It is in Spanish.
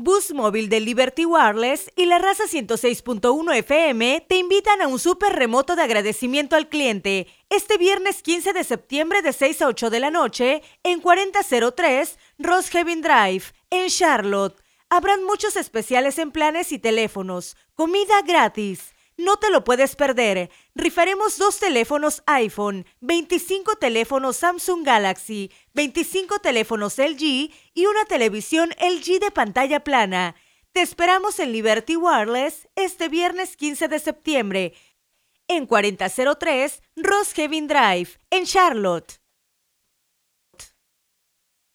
Bus Móvil del Liberty Wireless y la Raza 106.1 FM te invitan a un súper remoto de agradecimiento al cliente este viernes 15 de septiembre de 6 a 8 de la noche en 4003 Rosehaven Drive, en Charlotte. Habrán muchos especiales en planes y teléfonos, comida gratis. No te lo puedes perder. Rifaremos 2 teléfonos iPhone, 25 teléfonos Samsung Galaxy, 25 teléfonos LG y una televisión LG de pantalla plana. Te esperamos en Liberty Wireless este viernes 15 de septiembre en 4003 Rosehaven Drive, en Charlotte.